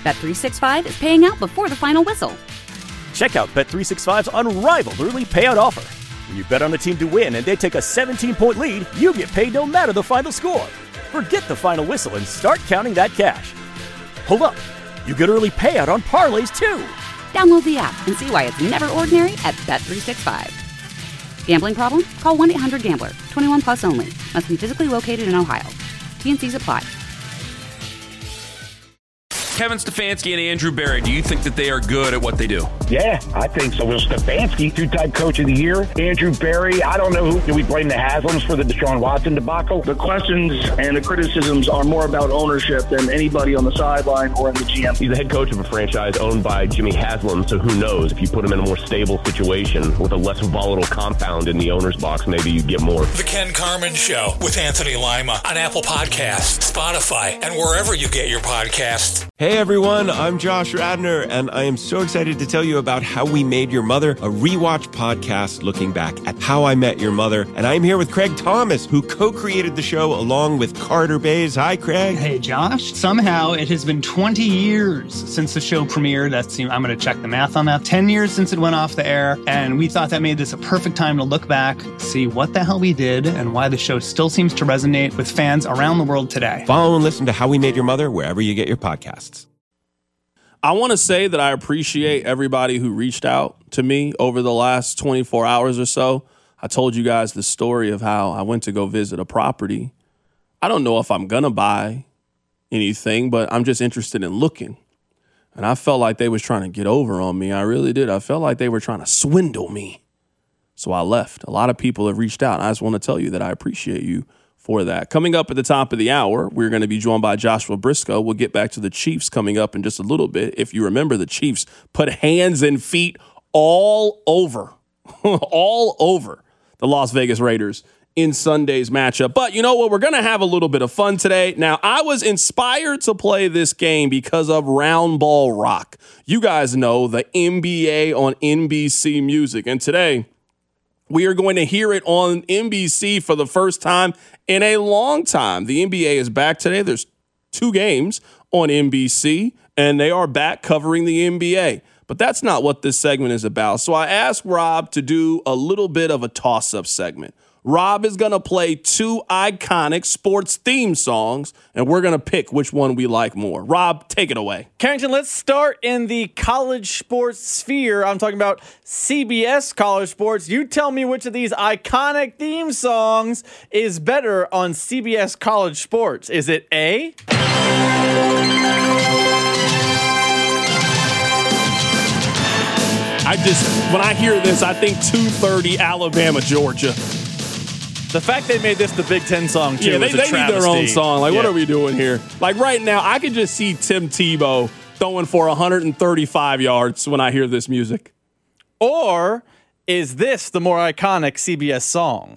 Bet365 is paying out before the final whistle. Check out Bet365's unrivaled early payout offer. When you bet on a team to win and they take a 17-point lead, you get paid no matter the final score. Forget the final whistle and start counting that cash. Hold up. You get early payout on parlays, too. Download the app and see why it's never ordinary at Bet365. Gambling problem? Call 1-800-GAMBLER. 21 plus only. Must be physically located in Ohio. T&Cs apply. Kevin Stefanski and Andrew Berry, do you think that they are good at what they do? Yeah, I think so. Well, Stefanski, two-time coach of the year. Andrew Berry, I don't know who. Do we blame the Haslams for the Deshaun Watson debacle? The questions and the criticisms are more about ownership than anybody on the sideline or in the GM. He's the head coach of a franchise owned by Jimmy Haslam, so who knows? If you put him in a more stable situation with a less volatile compound in the owner's box, maybe you get more. The Ken Carman Show with Anthony Lima on Apple Podcasts, Spotify, and wherever you get your podcasts. Hey everyone, I'm Josh Radner, and I am so excited to tell you about How We Made Your Mother, a rewatch podcast looking back at How I Met Your Mother. And I'm here with Craig Thomas, who co-created the show along with Carter Bays. Hi, Craig. Hey, Josh. Somehow it has been 20 years since the show premiered. I'm going to check the math on that. 10 years since it went off the air, and we thought that made this a perfect time to look back, see what the hell we did, and why the show still seems to resonate with fans around the world today. Follow and listen to How We Made Your Mother wherever you get your podcasts. I want to say that I appreciate everybody who reached out to me over the last 24 hours or so. I told you guys the story of how I went to go visit a property. I don't know if I'm going to buy anything, but I'm just interested in looking. And I felt like they was trying to get over on me. I really did. I felt like they were trying to swindle me. So I left. A lot of people have reached out. I just want to tell you that I appreciate you for that. Coming up at the top of the hour, we're going to be joined by Joshua Briscoe. We'll get back to the Chiefs coming up in just a little bit. If you remember, the Chiefs put hands and feet all over the Las Vegas Raiders in Sunday's matchup. But you know what? We're going to have a little bit of fun today. Now, I was inspired to play this game because of Round Ball Rock. You guys know the NBA on NBC Music. And today, we are going to hear it on NBC for the first time in a long time. The NBA is back today. There's 2 games on NBC, and they are back covering the NBA. But that's not what this segment is about. So I asked Rob to do a little bit of a toss-up segment. Rob is going to play 2 iconic sports theme songs, and we're going to pick which one we like more. Rob, take it away. Carrington, let's start in the college sports sphere. I'm talking about CBS college sports. You tell me which of these iconic theme songs is better on CBS college sports. Is it A? When I hear this, I think 2:30 Alabama, Georgia. The fact they made this the Big Ten song, too, they is a need their own travesty. song. What are we doing here? Like, right now, I could just see Tim Tebow throwing for 135 yards when I hear this music. Or is this the more iconic CBS song?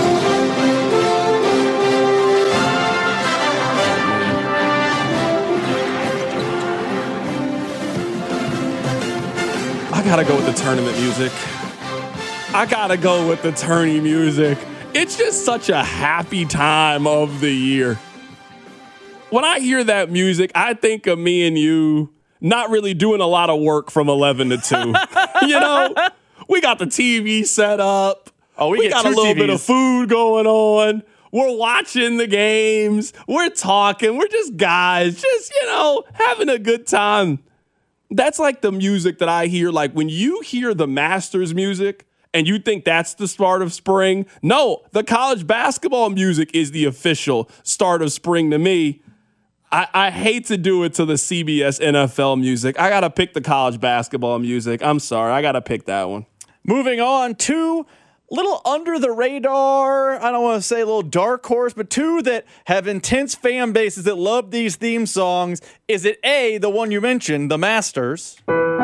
I gotta go with the tournament music. I gotta go with the tourney music. It's just such a happy time of the year. When I hear that music, I think of me and you not really doing a lot of work from 11 to 2. You know, we got the TV set up. Oh, we got a little bit of food going on. We're watching the games. We're talking. We're just guys, having a good time. That's like the music that I hear. Like when you hear the Masters music and you think that's the start of spring. No, the college basketball music is the official start of spring to me. I hate to do it to the CBS NFL music. I got to pick the college basketball music. I'm sorry. I got to pick that one. Moving on to little under the radar, I don't want to say a little dark horse, but 2 that have intense fan bases that love these theme songs. Is it A, the one you mentioned, the Masters?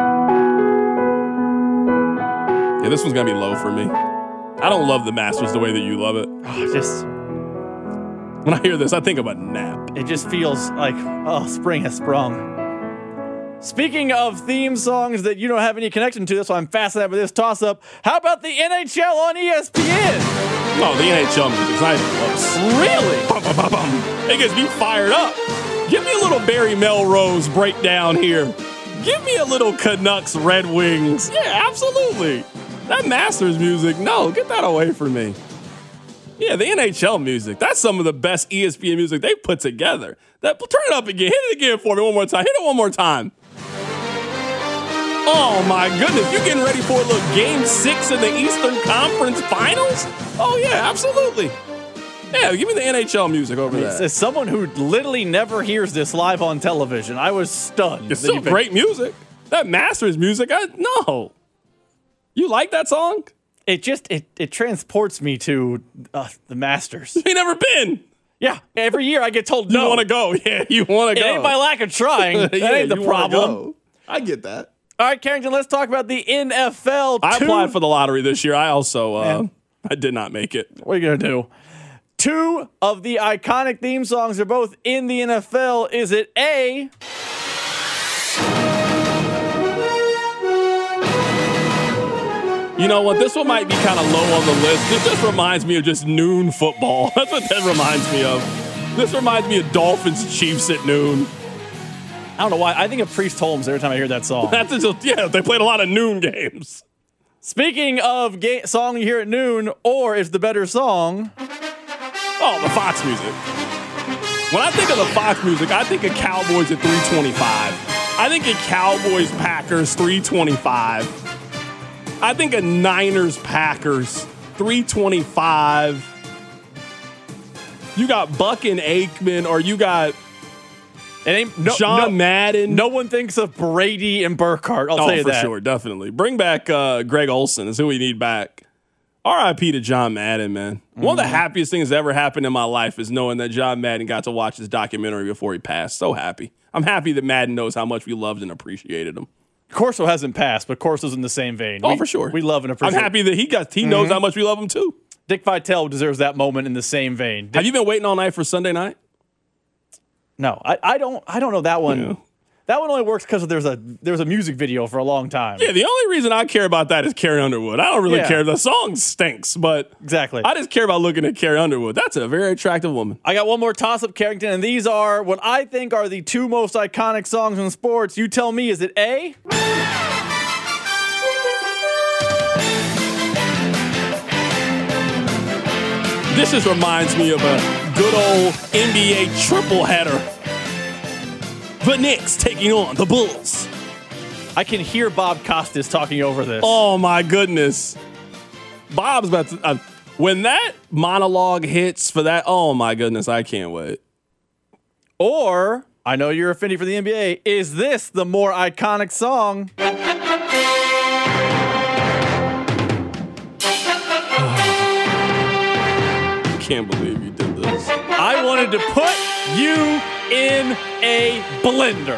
Yeah, this one's going to be low for me. I don't love the Masters the way that you love it. When I hear this, I think of a nap. It just feels like, spring has sprung. Speaking of theme songs that you don't have any connection to, that's why I'm fascinated with this toss-up. How about the NHL on ESPN? No, the NHL music's not even close. Really? Bum, bum, bum, bum. It gets me fired up. Give me a little Barry Melrose breakdown here. Give me a little Canucks Red Wings. Yeah, absolutely. That Masters music, no, get that away from me. Yeah, the NHL music. That's some of the best ESPN music they've put together. Turn it up again. Hit it again for me one more time. Hit it one more time. Oh, my goodness. You getting ready for a little Game 6 in the Eastern Conference Finals? Oh, yeah, absolutely. Yeah, give me the NHL music over there. As someone who literally never hears this live on television, I was stunned. It's still great music. That Masters music, no. You like that song? It just it transports me to the Masters. You ain't never been. Yeah, every year I get told no. You want to go. Yeah, you want to go. It ain't by lack of trying. That ain't the problem. I get that. All right, Carrington, let's talk about the NFL. I applied for the lottery this year. I also I did not make it. What are you going to do? 2 of the iconic theme songs are both in the NFL. Is it A? You know what? This one might be kind of low on the list. This just reminds me of just noon football. That's what that reminds me of. This reminds me of Dolphins Chiefs at noon. I don't know why. I think of Priest Holmes every time I hear that song. They played a lot of noon games. Speaking of song you hear at noon, or is the better song? Oh, the Fox music. When I think of the Fox music, I think of Cowboys at 325. I think of Cowboys Packers 325. I think of Niners Packers 325. You got Buck and Aikman, or you got John Madden. No one thinks of Brady and Burkhardt. I'll tell you that. For sure, definitely. Bring back Greg Olsen. Is who we need back. R.I.P. to John Madden, man. One of the happiest things that ever happened in my life is knowing that John Madden got to watch his documentary before he passed. So happy. I'm happy that Madden knows how much we loved and appreciated him. Corso hasn't passed, but Corso's in the same vein. For sure. We love and appreciate. I'm happy that he knows how much we love him too. Dick Vitale deserves that moment in the same vein. Have you been waiting all night for Sunday night? No, I don't know that one. Yeah. That one only works because there was a music video for a long time. Yeah, the only reason I care about that is Carrie Underwood. I don't really care. The song stinks, but exactly. I just care about looking at Carrie Underwood. That's a very attractive woman. I got one more toss-up, Carrington, and these are what I think are the 2 most iconic songs in sports. You tell me, is it A? This just reminds me of a good old NBA triple header. The Knicks taking on the Bulls. I can hear Bob Costas talking over this. Oh, my goodness. Bob's about to... when that monologue hits for that, oh, my goodness, I can't wait. Or, I know you're offended for the NBA, is this the more iconic song? I can't believe you did this. I wanted to put you in a blender.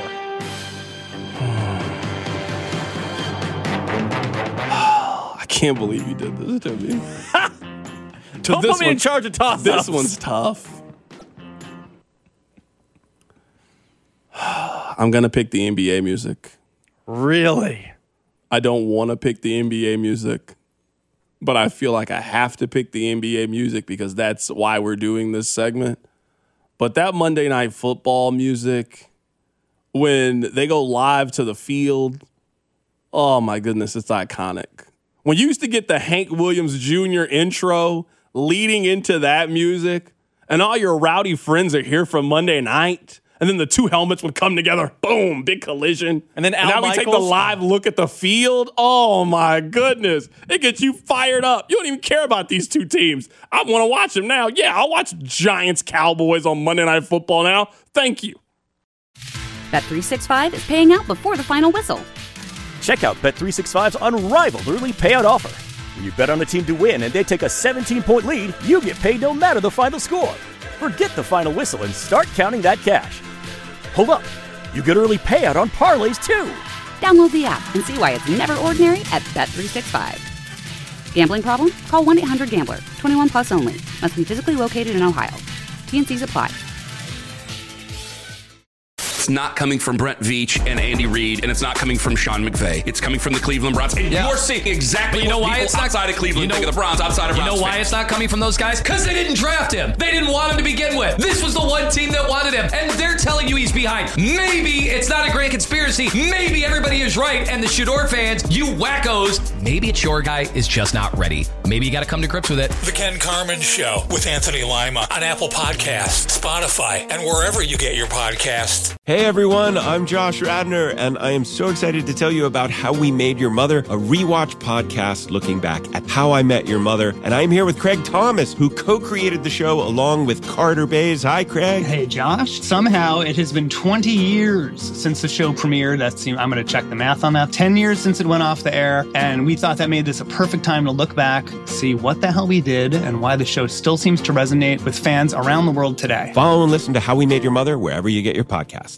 I can't believe you did this to me. Don't put me in charge of toss-ups. This one's tough. I'm going to pick the NBA music. Really? I don't want to pick the NBA music, but I feel like I have to pick the NBA music because that's why we're doing this segment. But that Monday Night Football music, when they go live to the field, oh my goodness, it's iconic. When you used to get the Hank Williams Jr. intro leading into that music, and all your rowdy friends are here from Monday night, and then the 2 helmets would come together, boom, big collision. And then now we take the live look at the field. Oh my goodness. It gets you fired up. You don't even care about these 2 teams. I want to watch them now. Yeah, I'll watch Giants Cowboys on Monday Night Football now. Thank you. Bet365 is paying out before the final whistle. Check out Bet365's unrivaled early payout offer. When you bet on a team to win and they take a 17-point lead, you get paid no matter the final score. Forget the final whistle and start counting that cash. Hold up. You get early payout on parlays, too. Download the app and see why it's never ordinary at Bet365. Gambling problem? Call 1-800-GAMBLER. 21 plus only. Must be physically located in Ohio. T&Cs apply. it's not coming from Brent Veach and Andy Reid, and it's not coming from Sean McVay. It's coming from the Cleveland Browns. And you're seeing exactly But you know what why people it's not outside of Cleveland think of the Browns, outside of Browns. You know why fans. it's not coming from those guys? Because they didn't draft him. They didn't want him to begin with. This was the one team that wanted him, and they're telling you he's behind. Maybe it's not a great conspiracy. Maybe everybody is right, and the Shador fans, you wackos, maybe it's your guy is just not ready. Maybe you got to come to grips with it. The Ken Carman Show with Anthony Lima on Apple Podcasts, Spotify, and wherever you get your podcasts. Hey everyone, I'm Josh Radner, and I am so excited to tell you about How We Made Your Mother, a rewatch podcast looking back at How I Met Your Mother. And I'm here with Craig Thomas, who co-created the show along with Carter Bays. Hi, Craig. Hey, Josh. Somehow it has been 20 years since the show premiered. I'm going to check the math on that. 10 years since it went off the air, and we thought that made this a perfect time to look back, see what the hell we did, and why the show still seems to resonate with fans around the world today. Follow and listen to How We Made Your Mother wherever you get your podcasts.